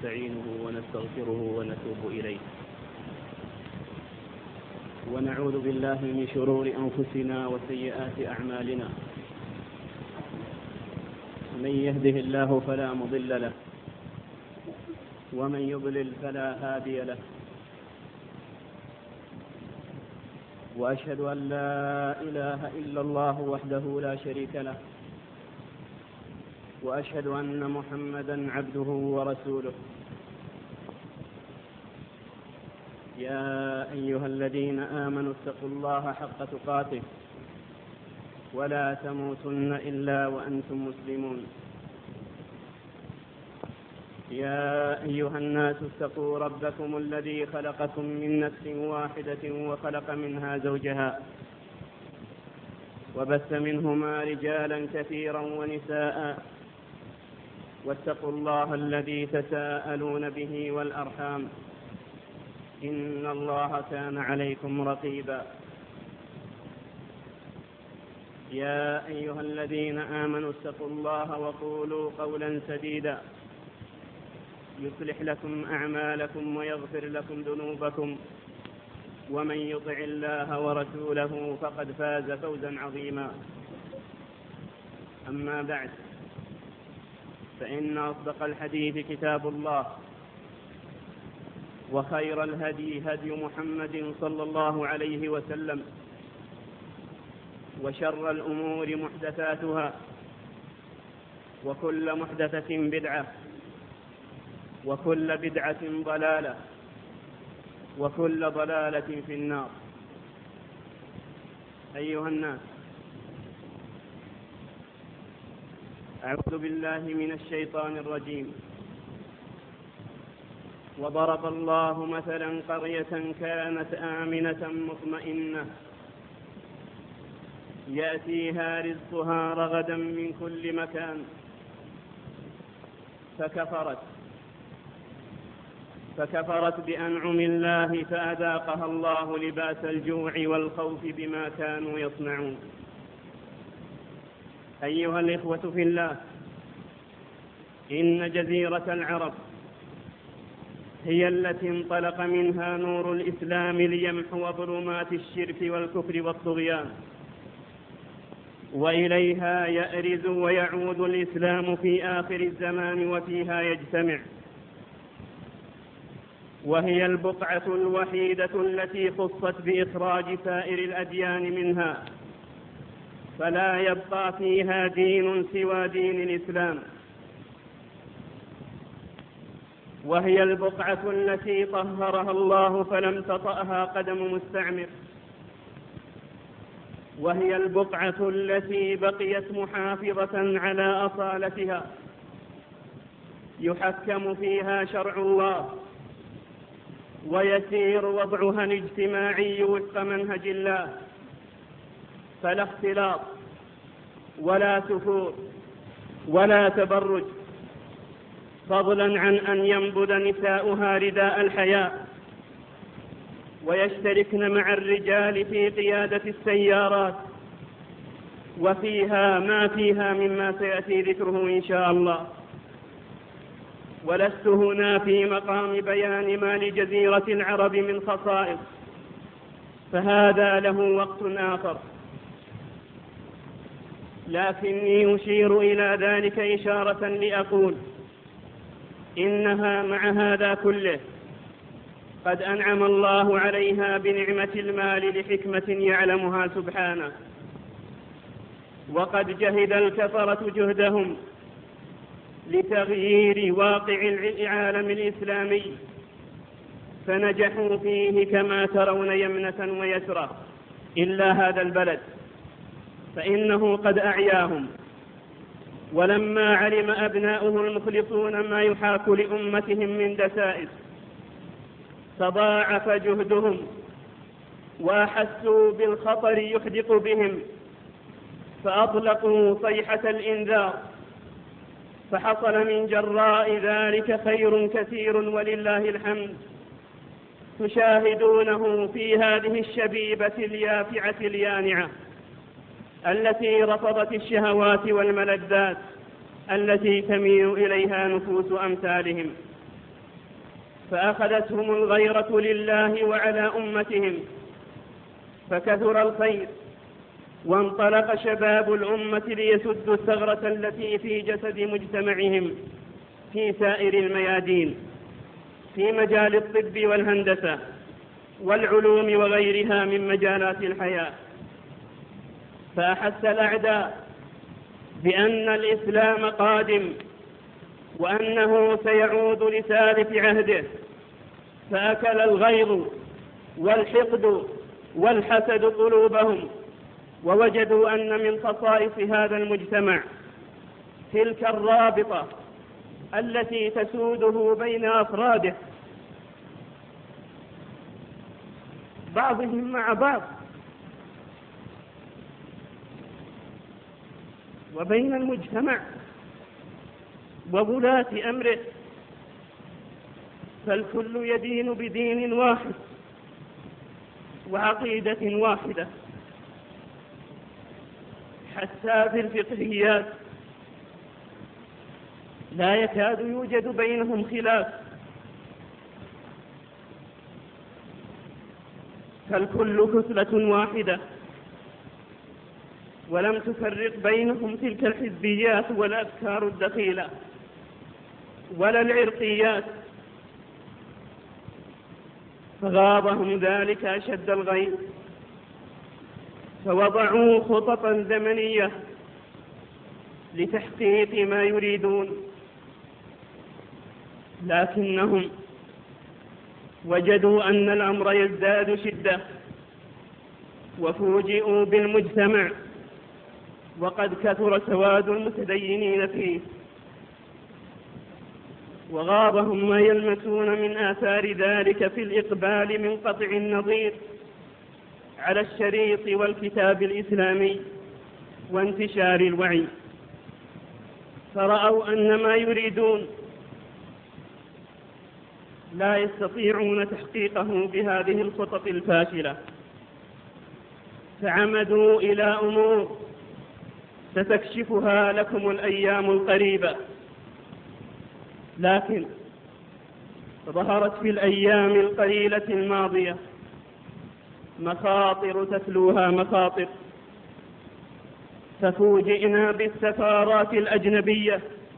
ونستعينه ونستغفره ونتوب إليه، ونعوذ بالله من شرور أنفسنا وسيئات أعمالنا. من يهده الله فلا مضل له، ومن يضلل فلا هادي له، وأشهد أن لا إله إلا الله وحده لا شريك له، وأشهد أن محمدا عبده ورسوله. يا أيها الذين آمنوا اتقوا الله حق تقاته ولا تموتن إلا وأنتم مسلمون. يا أيها الناس اتقوا ربكم الذي خلقكم من نفس واحدة وخلق منها زوجها، وبث منهما رجالا كثيرا ونساء، واتقوا الله الذي تساءلون به والأرحام، إن الله كان عليكم رقيبا. يا أيها الذين آمنوا اتقوا الله وقولوا قولا سديدا يصلح لكم أعمالكم ويغفر لكم ذنوبكم، ومن يطع الله ورسوله فقد فاز فوزا عظيما. أما بعد، فإن أصدق الحديث كتاب الله، وخير الهدي هدي محمد صلى الله عليه وسلم، وشر الأمور محدثاتها، وكل محدثة بدعة، وكل بدعة ضلالة، وكل ضلالة في النار. أيها الناس، أعوذ بالله من الشيطان الرجيم. وضرب الله مثلا قرية كانت آمنة مطمئنة يأتيها رزقها رغدا من كل مكان، فكفرت بأنعم الله فأذاقها الله لباس الجوع والخوف بما كانوا يصنعون. أيها الإخوة في الله، إن جزيرة العرب هي التي انطلق منها نور الإسلام ليمحو ظلمات الشرك والكفر والطغيان، وإليها يأرز ويعود الإسلام في آخر الزمان وفيها يجتمع، وهي البقعة الوحيدة التي خصت بإخراج سائر الأديان منها، فلا يبقى فيها دين سوى دين الإسلام. وهي البقعة التي طهرها الله فلم تطأها قدم مستعمر، وهي البقعة التي بقيت محافظة على أصالتها، يحكم فيها شرع الله، ويسير وضعها الاجتماعي وفق منهج الله، فلا اختلاط ولا سفور ولا تبرج، فضلا عن أن ينبذ نساؤها رداء الحياء ويشتركن مع الرجال في قيادة السيارات، وفيها ما فيها مما سيأتي ذكره إن شاء الله. ولست هنا في مقام بيان ما لجزيرة العرب من خصائص، فهذا له وقت آخر، لكني أشير إلى ذلك إشارة لأقول إنها مع هذا كله قد أنعم الله عليها بنعمة المال لحكمة يعلمها سبحانه، وقد جهد الكفرة جهدهم لتغيير واقع العالم الإسلامي، فنجحوا فيه كما ترون يمنة ويسرى، إلا هذا البلد فإنه قد أعياهم. ولما علم أبناؤه المخلصون ما يحاك لأمتهم من دسائس، تضاعف جهدهم وأحسوا بالخطر يحدق بهم، فأطلقوا صيحة الإنذار، فحصل من جراء ذلك خير كثير ولله الحمد، تشاهدونه في هذه الشبيبة اليافعة اليانعة التي رفضت الشهوات والملذات التي تميل إليها نفوس أمثالهم. فأخذتهم الغيرة لله وعلى أمتهم، فكثر الخير، وانطلق شباب الأمة ليسدوا الثغرة التي في جسد مجتمعهم في سائر الميادين، في مجال الطب والهندسة والعلوم وغيرها من مجالات الحياة. فأحس الأعداء بأن الإسلام قادم وأنه سيعود لسالف عهده، فأكل الغيظ والحقد والحسد قلوبهم، ووجدوا أن من خصائص هذا المجتمع تلك الرابطة التي تسوده بين أفراده بعضهم مع بعض، وبين المجتمع وولاة أمره، فالكل يدين بدين واحد وعقيدة واحدة، حتى في الفقهيات لا يكاد يوجد بينهم خلاف، فالكل كتلة واحدة، ولم تفرق بينهم تلك الحزبيات والأفكار الدخيلة ولا العرقيات، فغاضهم ذلك أشد الغيظ، فوضعوا خططا زمنية لتحقيق ما يريدون، لكنهم وجدوا أن الأمر يزداد شدة، وفوجئوا بالمجتمع وقد كثر سواد المتدينين فيه، وغاضهم ما يلمسون من آثار ذلك في الإقبال من قطع النظير على الشريط والكتاب الإسلامي وانتشار الوعي، فرأوا أن ما يريدون لا يستطيعون تحقيقه بهذه الخطط الفاشلة، فعمدوا إلى أمور ستكشفها لكم الأيام القريبة، لكن ظهرت في الأيام القليلة الماضية مخاطر تتلوها مخاطر، ففوجئنا بالسفارات الأجنبية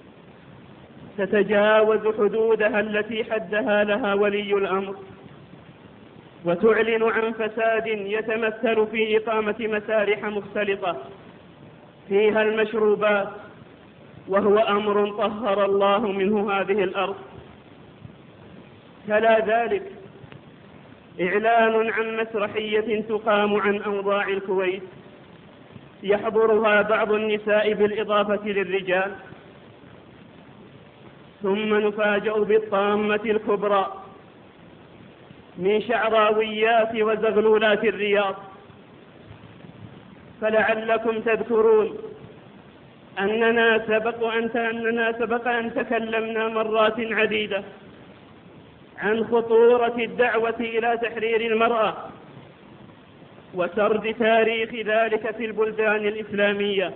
تتجاوز حدودها التي حدها لها ولي الأمر، وتعلن عن فساد يتمثل في إقامة مسارح مختلطة فيها المشروبات، وهو أمر طهر الله منه هذه الأرض. تلا ذلك إعلان عن مسرحية تقام عن أوضاع الكويت يحضرها بعض النساء بالإضافة للرجال، ثم نفاجأ بالطامة الكبرى من شعراويات وزغلولات الرياض. فلعلكم تذكرون أننا سبق أن تكلمنا مرات عديدة عن خطورة الدعوة إلى تحرير المرأة وسرد تاريخ ذلك في البلدان الإسلامية،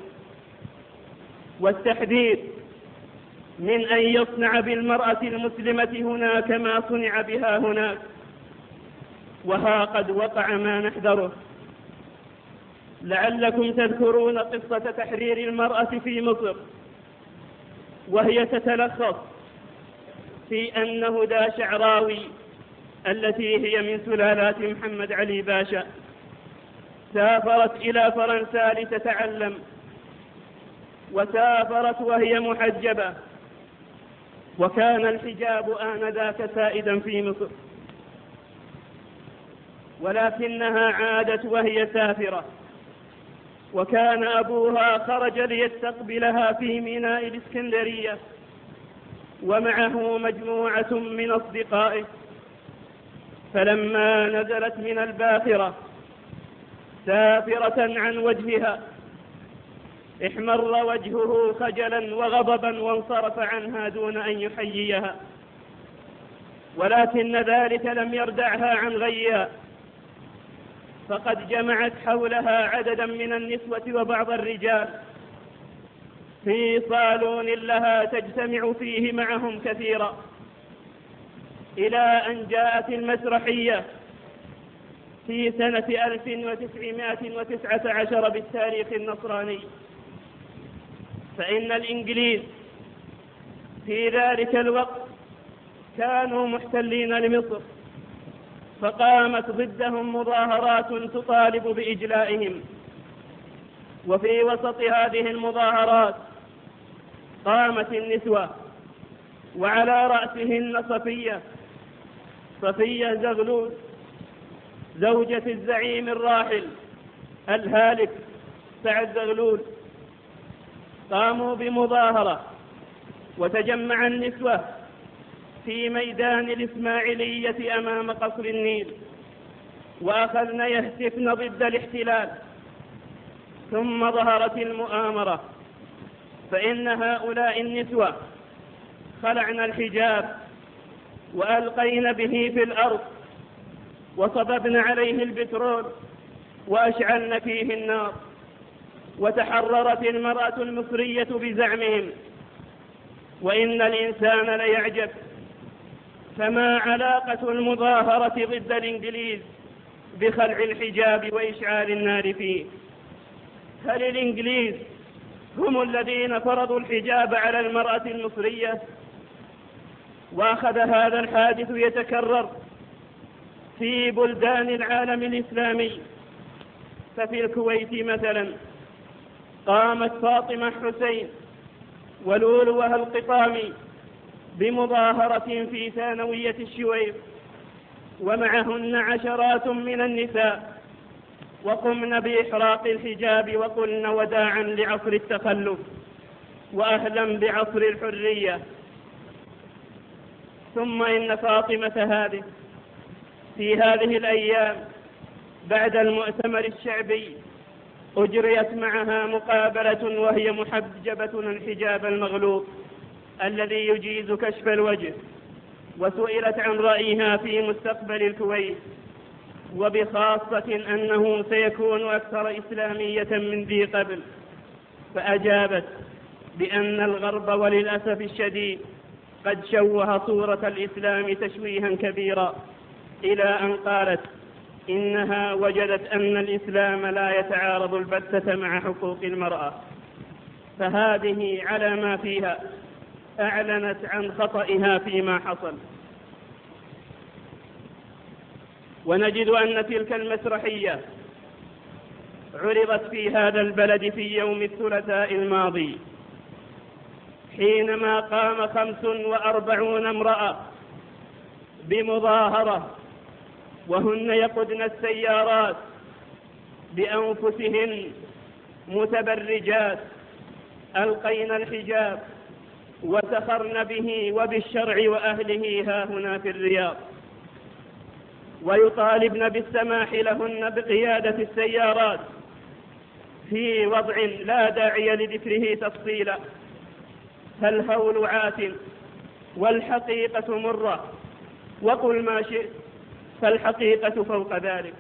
والتحذير من أن يصنع بالمرأة المسلمة هناك ما صنع بها هناك، وها قد وقع ما نحذره. لعلكم تذكرون قصة تحرير المرأة في مصر، وهي تتلخص في أن هدى شعراوي التي هي من سلالات محمد علي باشا سافرت إلى فرنسا لتتعلم، وسافرت وهي محجبة، وكان الحجاب آنذاك سائدا في مصر، ولكنها عادت وهي سافرة، وكان أبوها خرج ليستقبلها في ميناء الإسكندرية ومعه مجموعة من أصدقائه، فلما نزلت من الباخرة سافرة عن وجهها احمر وجهه خجلا وغضبا وانصرف عنها دون أن يحييها، ولكن ذلك لم يردعها عن غيها، فقد جمعت حولها عددا من النسوة وبعض الرجال في صالون لها تجتمع فيه معهم كثيرا، إلى أن جاءت المسرحية في سنة 1919 بالتاريخ النصراني. فإن الإنجليز في ذلك الوقت كانوا محتلين لمصر، فقامت ضدهم مظاهرات تطالب بإجلائهم. وفي وسط هذه المظاهرات قامت النسوة، وعلى رأسهن صفية زغلول زوجة الزعيم الراحل الهالك سعد زغلول. قاموا بمظاهرة وتجمع النسوة في ميدان الإسماعيلية أمام قصر النيل، وأخذن يهتفن ضد الاحتلال. ثم ظهرت المؤامرة، فإن هؤلاء النسوة خلعن الحجاب وألقين به في الأرض، وصببن عليه البترول وأشعلن فيه النار. وتحررت المرأة المصرية بزعمهم. وإن الإنسان ليعجب، فما علاقة المظاهرة ضد الإنجليز بخلع الحجاب وإشعال النار فيه؟ هل الإنجليز هم الذين فرضوا الحجاب على المرأة المصرية؟ وأخذ هذا الحادث يتكرر في بلدان العالم الإسلامي. ففي الكويت مثلا قامت فاطمة حسين ولولوها القطامي بمظاهرة في ثانوية الشويف، ومعهن عشرات من النساء، وقمن بإحراق الحجاب وقلن وداعا لعصر التخلف وأهلا بعصر الحرية. ثم إن فاطمة هذه في هذه الأيام بعد المؤتمر الشعبي أجريت معها مقابلة، وهي محجبة الحجاب المغلوظ الذي يجيز كشف الوجه، وسئلت عن رأيها في مستقبل الكويت، وبخاصة أنه سيكون أكثر إسلامية من ذي قبل. فأجابت بأن الغرب وللأسف الشديد قد شوه صورة الإسلام تشويها كبيرا، إلى أن قالت إنها وجدت أن الإسلام لا يتعارض البتة مع حقوق المرأة. فهذه على ما فيها أعلنت عن خطئها فيما حصل. ونجد أن تلك المسرحية عرضت في هذا البلد في يوم الثلاثاء الماضي، حينما قام 45 امرأة بمظاهرة، وهن يقودن السيارات بأنفسهن متبرجات، ألقين الحجاب وسخرن به وبالشرع وأهله ها هنا في الرياض، ويطالبن بالسماح لهن بقيادة السيارات في وضع لا داعي لذكره تفصيلا. فالهول عات والحقيقة مرة، وقل ما شئت فالحقيقة فوق ذلك.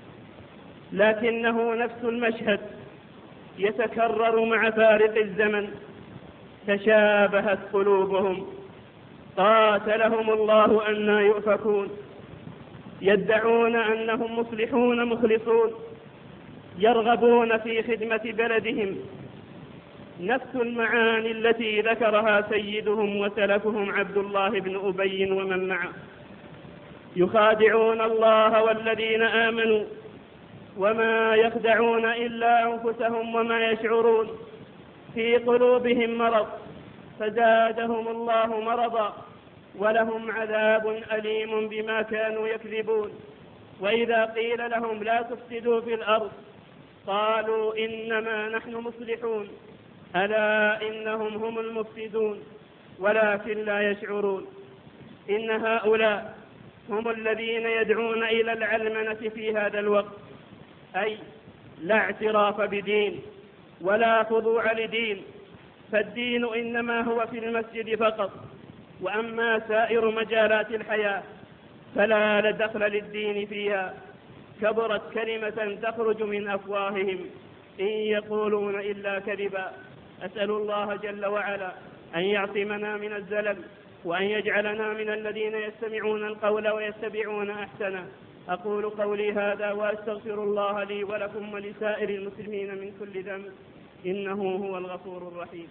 لكنه نفس المشهد يتكرر مع فارق الزمن. تشابهت قلوبهم، قاتلهم الله أنى يؤفكون. يدعون أنهم مصلحون مخلصون، يرغبون في خدمة بلدهم، نفس المعاني التي ذكرها سيدهم وسلفهم عبد الله بن أبي ومن معه. يخادعون الله والذين آمنوا وما يخدعون إلا أنفسهم وما يشعرون. في قلوبهم مرض فزادهم الله مرضا، ولهم عذاب أليم بما كانوا يكذبون. وإذا قيل لهم لا تفسدوا في الأرض قالوا إنما نحن مصلحون، ألا إنهم هم المفسدون ولكن لا يشعرون. إن هؤلاء هم الذين يدعون إلى العلمنة في هذا الوقت، أي لا اعتراف بدين ولا خضوع لدين، فالدين إنما هو في المسجد فقط، وأما سائر مجالات الحياة فلا دخل للدين فيها. كبرت كلمة تخرج من أفواههم إن يقولون إلا كذبا. أسأل الله جل وعلا أن يعصمنا من الزلل وأن يجعلنا من الذين يستمعون القول ويتبعون أحسنه. أقول قولي هذا وأستغفر الله لي ولكم ولسائر المسلمين من كل ذنب إنه هو الغفور الرحيم.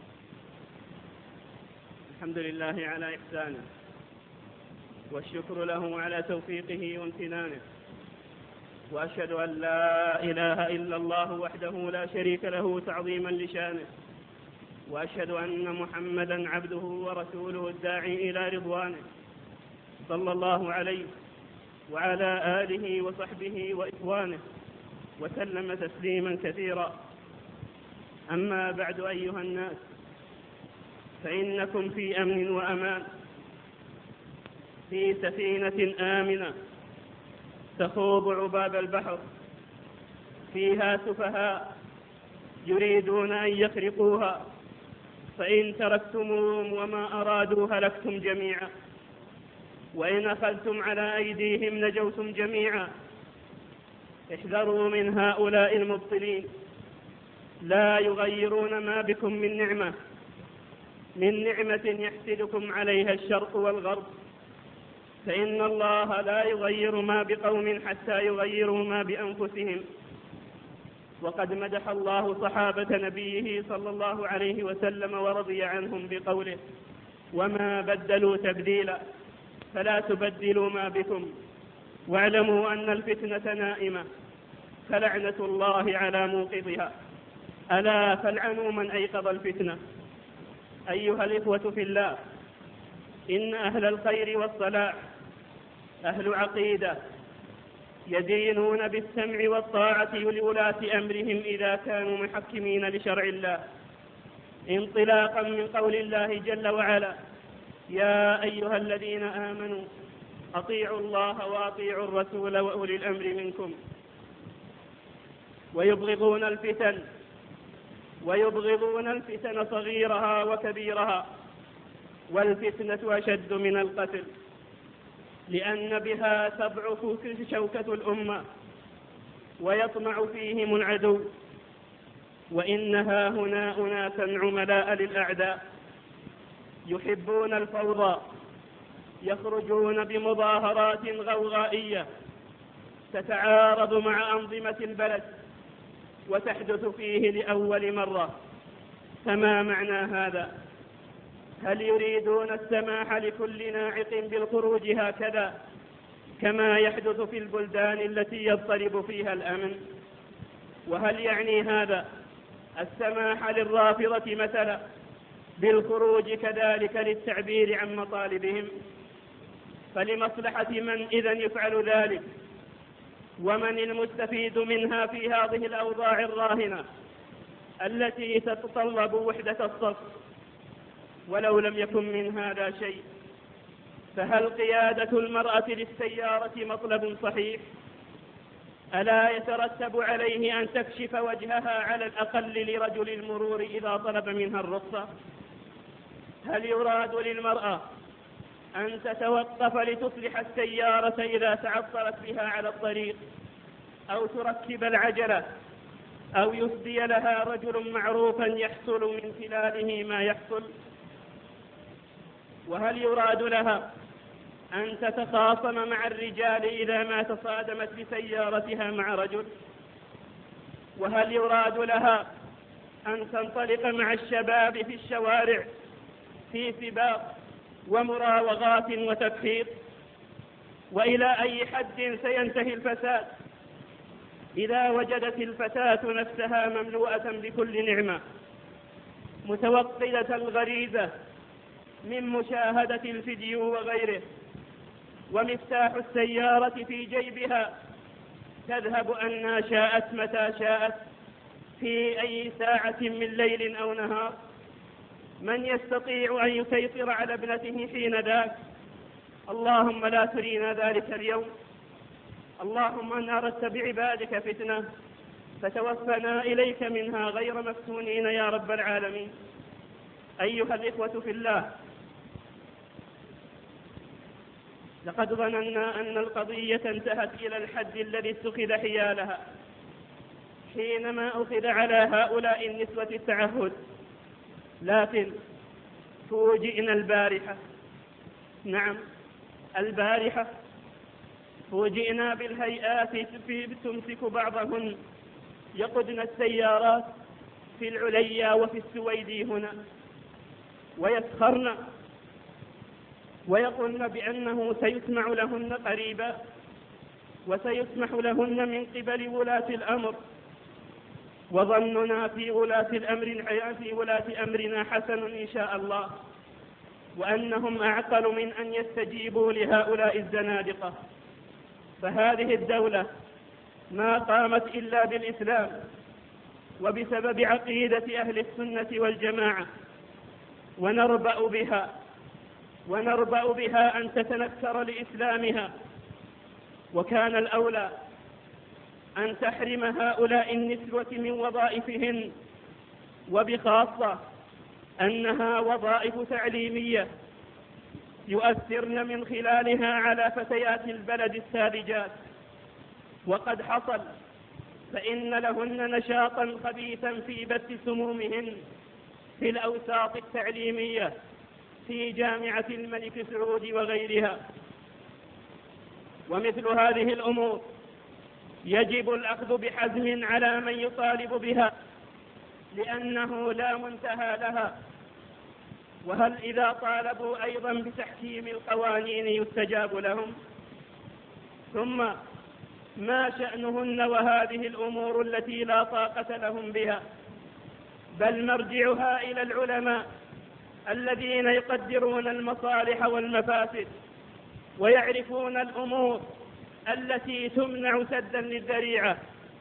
الحمد لله على إحسانه، والشكر له على توفيقه وامتنانه، وأشهد أن لا إله إلا الله وحده لا شريك له تعظيما لشانه، وأشهد أن محمدا عبده ورسوله الداعي إلى رضوانه، صلى الله عليه وعلى آله وصحبه وإخوانه وسلم تسليما كثيرا. أما بعد أيها الناس، فإنكم في أمن وأمان، في سفينة آمنة تخوض عباب البحر، فيها سفهاء يريدون أن يخرقوها، فإن تركتموهم وما أرادوا هلكتم جميعا، وإن أخذتم على أيديهم نجوتم جميعا. احذروا من هؤلاء المبطلين، لا يغيرون ما بكم من نعمة يحسدكم عليها الشرق والغرب، فإن الله لا يغير ما بقوم حتى يغيروا ما بأنفسهم. وقد مدح الله صحابة نبيه صلى الله عليه وسلم ورضي عنهم بقوله: وما بدلوا تبديلا، فلا تبدلوا ما بكم، واعلموا أن الفتنة نائمة، فلعنة الله على موقظها. ألا فالعنوا من أيقظ الفتنة. أيها الإخوة في الله، إن أهل الخير والصلاح أهل عقيدة يدينون بالسمع والطاعة لولاة أمرهم إذا كانوا محكمين لشرع الله، انطلاقا من قول الله جل وعلا: يا أيها الذين آمنوا أطيعوا الله وأطيعوا الرسول وأولي الأمر منكم. ويبغضون الفتن صغيرها وكبيرها، والفتنة أشد من القتل، لأن بها تضعف شوكة الأمة ويطمع فيهم العدو. وإنها هنا أناسا عملاء للأعداء يحبون الفوضى، يخرجون بمظاهرات غوغائية تتعارض مع أنظمة البلد وتحدث فيه لأول مرة. فما معنى هذا؟ هل يريدون السماح لكل ناعق بالخروج هكذا كما يحدث في البلدان التي يضطرب فيها الأمن؟ وهل يعني هذا السماح للرافضة مثلا بالخروج كذلك للتعبير عن مطالبهم؟ فلمصلحة من إذن يفعل ذلك؟ ومن المستفيد منها في هذه الأوضاع الراهنة التي تتطلب وحدة الصف؟ ولو لم يكن من هذا شيء، فهل قيادة المرأة للسيارة مطلب صحيح؟ ألا يترتب عليه أن تكشف وجهها على الأقل لرجل المرور إذا طلب منها الرخصة؟ هل يراد للمرأة أن تتوقف لتصلح السيارة إذا تعطلت بها على الطريق، أو تركب العجلة، أو يفدي لها رجل معروفا يحصل من خلاله ما يحصل؟ وهل يراد لها أن تتخاصم مع الرجال إذا ما تصادمت بسيارتها مع رجل؟ وهل يراد لها أن تنطلق مع الشباب في الشوارع في سباق ومراوغات وتفحيط؟ وإلى أي حد سينتهي الفساد إذا وجدت الفتاة نفسها مملوءة بكل نعمة، متوقدة الغريزة من مشاهدة الفيديو وغيره، ومفتاح السيارة في جيبها، تذهب أن شاءت متى شاءت في أي ساعة من ليل أو نهار؟ من يستطيع أن يسيطر على ابنته حين ذاك؟ اللهم لا ترينا ذلك اليوم. اللهم إن أردت بعبادك فتنة فتوفنا إليك منها غير مفتونين يا رب العالمين. أيها الإخوة في الله، لقد ظننا أن القضية انتهت إلى الحد الذي اتخذ حيالها حينما أخذ على هؤلاء النسوة التعهد، لكن فوجئنا البارحة نعم، البارحة فوجئنا بالهيئات تمسك بعضهن يقودن السيارات في العليا وفي السويدي هنا، ويسخرن ويقولن بأنه سيسمع لهن قريبا وسيسمح لهن من قبل ولاة الأمر، وظننا في ولاة أمرنا حسن إن شاء الله، وأنهم أعقل من أن يستجيبوا لهؤلاء الزنادقة. فهذه الدولة ما قامت إلا بالإسلام وبسبب عقيدة أهل السنة والجماعة، ونربأ بها أن تتنكر لإسلامها، وكان الأولى أن تحرم هؤلاء النسوة من وظائفهن، وبخاصة أنها وظائف تعليمية يؤثرن من خلالها على فتيات البلد الساذجات، وقد حصل، فإن لهن نشاطا خبيثا في بث سمومهن في الأوساط التعليمية في جامعة الملك سعود وغيرها. ومثل هذه الأمور يجب الأخذ بحزم على من يطالب بها، لأنه لا منتهى لها. وهل إذا طالبوا أيضا بتحكيم القوانين يستجاب لهم؟ ثم ما شأنهن وهذه الأمور التي لا طاقة لهم بها؟ بل مرجعها إلى العلماء الذين يقدرون المصالح والمفاسد ويعرفون الأمور التي تمنع سدا للذريعة.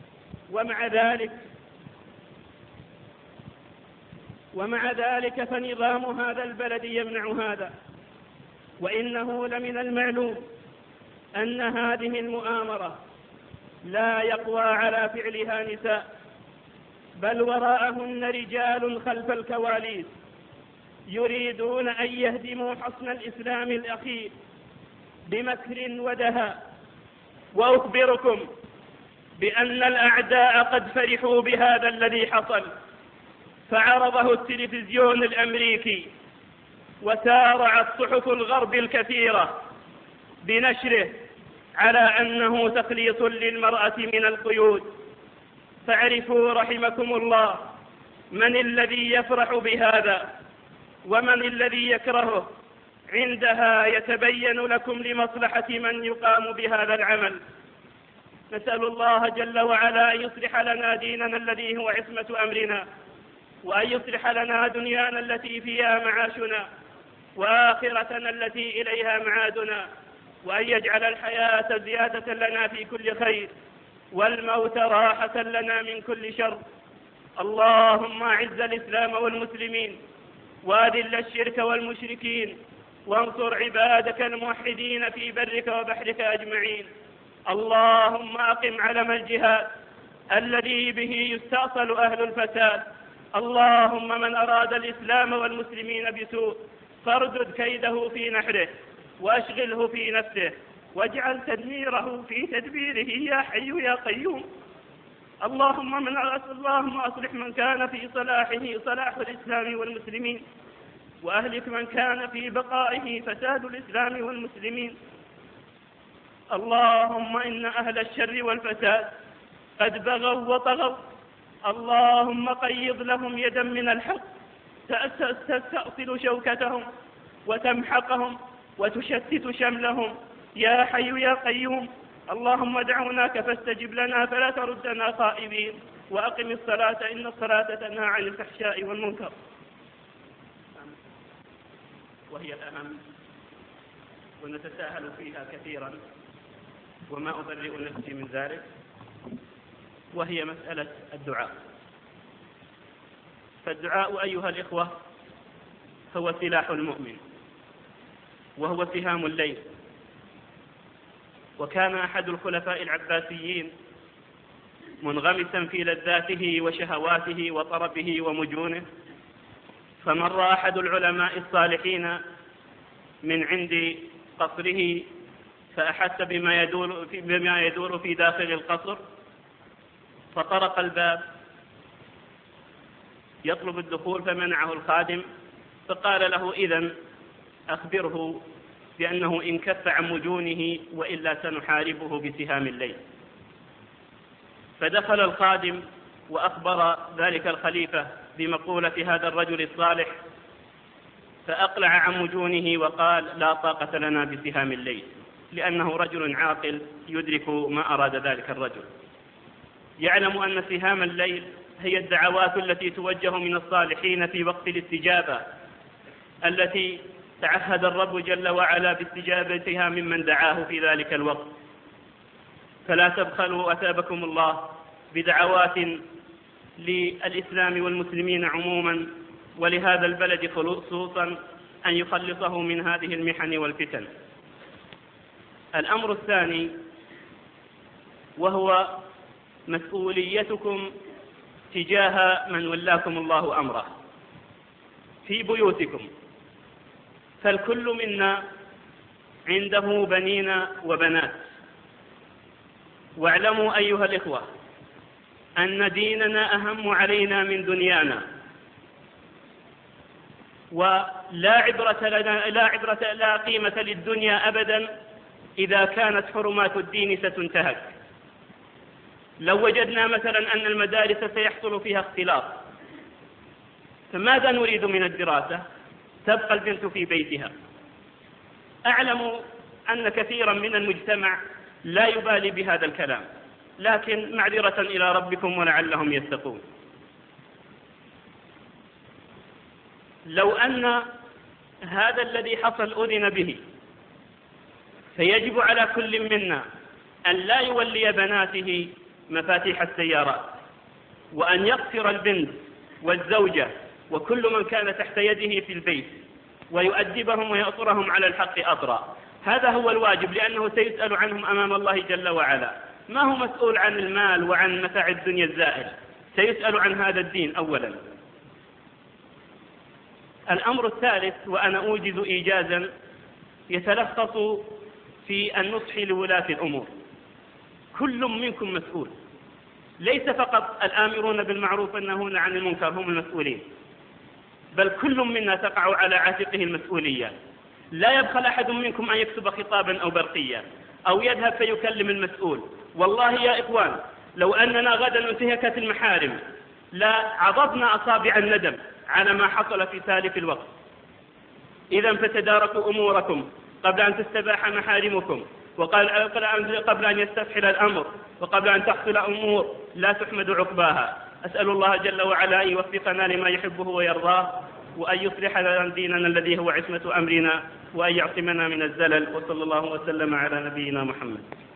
ومع ذلك فنظام هذا البلد يمنع هذا. وإنه لمن المعلوم أن هذه المؤامرة لا يقوى على فعلها نساء، بل وراءهن رجال خلف الكواليس يريدون أن يهدموا حصن الإسلام الأخير بمكر ودهاء. وأخبركم بأن الأعداء قد فرحوا بهذا الذي حصل، فعرضه التلفزيون الأمريكي، وسارعت صحف الغرب الكثيرة بنشره على أنه تخليص للمرأة من القيود. فاعرفوا رحمكم الله من الذي يفرح بهذا ومن الذي يكرهه، عندها يتبين لكم لمصلحة من يقام بهذا العمل. نسأل الله جل وعلا أن يصلح لنا ديننا الذي هو عصمة أمرنا، وأن يصلح لنا دنيانا التي فيها معاشنا، وآخرتنا التي إليها معادنا، وأن يجعل الحياة زيادة لنا في كل خير، والموت راحة لنا من كل شر. اللهم أعز الإسلام والمسلمين، وأذل الشرك والمشركين، وانصر عبادك الموحدين في برك وبحرك أجمعين. اللهم أقم علم الجهاد الذي به يستأصل أهل الفساد. اللهم من أراد الإسلام والمسلمين بسوء فاردد كيده في نحره وأشغله في نفسه، واجعل تدميره في تدبيره يا حي يا قيوم. اللهم أصلح من كان في صلاحه صلاح الإسلام والمسلمين، وأهلك من كان في بقائه فساد الإسلام والمسلمين. اللهم إن أهل الشر والفساد قد بغوا وطغوا، اللهم قيض لهم يدا من الحق تستأصل شوكتهم وتمحقهم وتشتت شملهم يا حي يا قيوم. اللهم دعوناك فاستجب لنا فلا تردنا خائبين، وأقم الصلاة إن الصلاة تنهى عن الفحشاء والمنكر، وهي الأهم ونتساهل فيها كثيرا وما أبرئ نفسي من ذلك، وهي مسألة الدعاء. فالدعاء أيها الإخوة هو سلاح المؤمن، وهو سهام الليل. وكان أحد الخلفاء العباسيين منغمسا في لذاته وشهواته وطربه ومجونه، فمر أحد العلماء الصالحين من عند قصره فأحس بما يدور في داخل القصر، فطرق الباب يطلب الدخول، فمنعه الخادم، فقال له: إذن أخبره بأنه إن كف عن مجونه وإلا سنحاربه بسهام الليل. فدخل الخادم وأخبر ذلك الخليفة بمقولة هذا الرجل الصالح، فأقلع عن مجونه وقال: لا طاقة لنا بسهام الليل، لأنه رجل عاقل يدرك ما أراد ذلك الرجل، يعلم أن سهام الليل هي الدعوات التي توجه من الصالحين في وقت الاستجابة، التي تعهد الرب جل وعلا باستجابتها ممن دعاه في ذلك الوقت. فلا تبخلوا أثابكم الله بدعوات للإسلام والمسلمين عموما، ولهذا البلد خصوصا، أن يخلصه من هذه المحن والفتن. الأمر الثاني وهو مسؤوليتكم تجاه من ولاكم الله أمره في بيوتكم. فالكل منا عنده بنين وبنات، واعلموا أيها الإخوة أن ديننا أهم علينا من دنيانا، ولا لا قيمة للدنيا أبدا إذا كانت حرمات الدين ستنتهك. لو وجدنا مثلا أن المدارس سيحصل فيها اختلاط، فماذا نريد من الدراسة؟ تبقى البنت في بيتها. أعلم أن كثيرا من المجتمع لا يبالي بهذا الكلام، لكن معذرة إلى ربكم ولعلهم يتقون. لو أن هذا الذي حصل أذن به، فيجب على كل منا أن لا يولي بناته مفاتيح السيارات، وأن يقصر البنت والزوجة وكل من كان تحت يده في البيت، ويؤدبهم ويأطرهم على الحق أطرا. هذا هو الواجب، لأنه سيسأل عنهم أمام الله جل وعلا. ما هو مسؤول عن المال وعن متاع الدنيا الزائل، سيسأل عن هذا الدين أولا. الأمر الثالث، وأنا أوجز إيجازا، يتلخص في النصح لولاة الأمور. كل منكم مسؤول، ليس فقط الآمرون بالمعروف والناهون عن المنكر هم المسؤولين، بل كل منا تقع على عاتقه المسؤولية. لا يبخل أحد منكم أن يكتب خطابا أو برقيا أو يذهب فيكلم المسؤول. والله يا إخوان، لو أننا غدا انتهكت المحارم لا عضضنا أصابع الندم على ما حصل في سالف الوقت. إذا فتداركوا أموركم قبل أن تستباح محارمكم، قبل أن يستفحل الأمر، وقبل أن تحصل أمور لا تحمد عقباها. أسأل الله جل وعلا أن يوفقنا لما يحبه ويرضاه، وأن يصلح لنا ديننا الذي هو عصمة أمرنا، وأن يعصمنا من الزلل. وصلى الله وسلم على نبينا محمد.